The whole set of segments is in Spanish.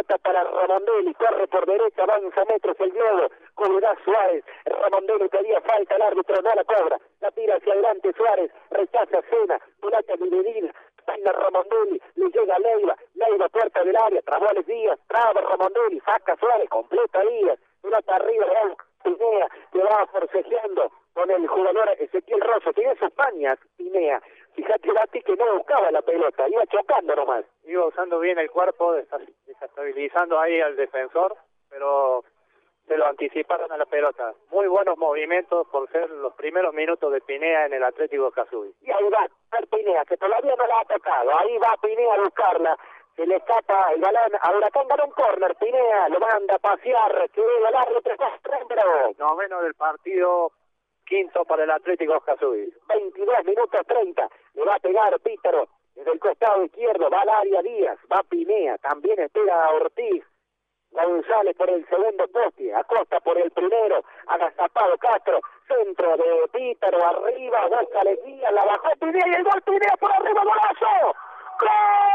pelota para Ramondelli, corre por derecha, avanza metros el globo, colgará Suárez, Ramondelli pedía falta, el árbitro no la cobra, la tira hacia adelante Suárez, rechaza Sena, pelota dividida, peina Ramondelli, le llega Leiva, Leiva puerta del área, trabó Alex Díaz, traba Ramondelli, saca Suárez, completa Díaz, pelota arriba, Pinea, que va forcejeando con el jugador Ezequiel Rosso, tiene sus pañas, Pinea, fíjate Bati que no buscaba la pelota, iba chocando nomás. Iba usando bien el cuerpo, desestabilizando ahí al defensor, pero se lo anticiparon a la pelota. Muy buenos movimientos por ser los primeros minutos de Pinea en el Atlético Casuy. Y ahí va Pinea, que todavía no la ha tocado, ahí va Pinea a buscarla, se le escapa el balón, a Huracán gana un córner, Pinea lo manda a pasear, que el árbitro pero noveno del partido, quinto para el Atlético Casuy. 22 minutos 30, le va a pegar Pítaro, desde el costado izquierdo, va al área Díaz, va Pinea, también espera a Ortiz, González por el segundo poste, Acosta por el primero, agazapado Castro, centro de Pítaro, arriba, busca Díaz, la bajó Pinea y el gol Pinea por arriba, golazo, ¡gol!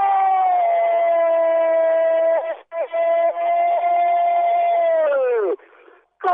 ¡Gol!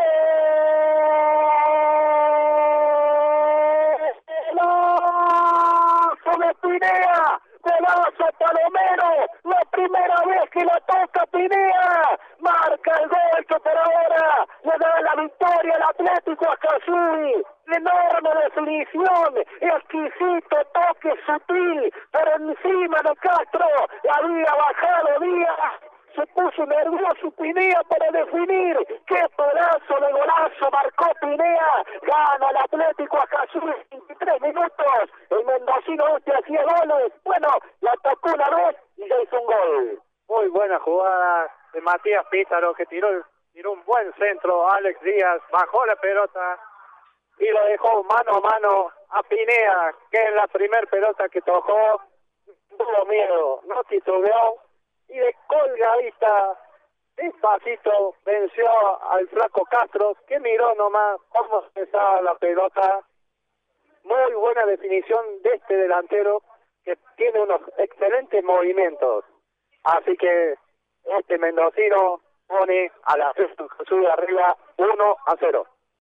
De Pinea, golazo Palomero, la primera vez que la toca Pinea, marca el gol que por ahora le da la victoria al Atlético Acasuy, enorme definición, exquisito toque sutil, por encima de Castro, había bajado Díaz, se puso nervioso Pinea para definir, qué pedazo de golazo marcó Pinea, gana el Atlético Acasuy, 23 minutos, el mendocino hacía goles, bueno, la tocó una vez y ya hizo un gol. Muy buena jugada de Matías Pítaro, que tiró un buen centro, Alex Díaz, bajó la pelota y lo dejó mano a mano a Pinea, que es la primer pelota que tocó, tuvo miedo, no titubeó, y de colgadita, despacito, venció al flaco Castro, que miró nomás cómo se estaba la pelota. Muy buena definición de este delantero, que tiene unos excelentes movimientos. Así que este mendocino pone a la Casuy arriba 1-0.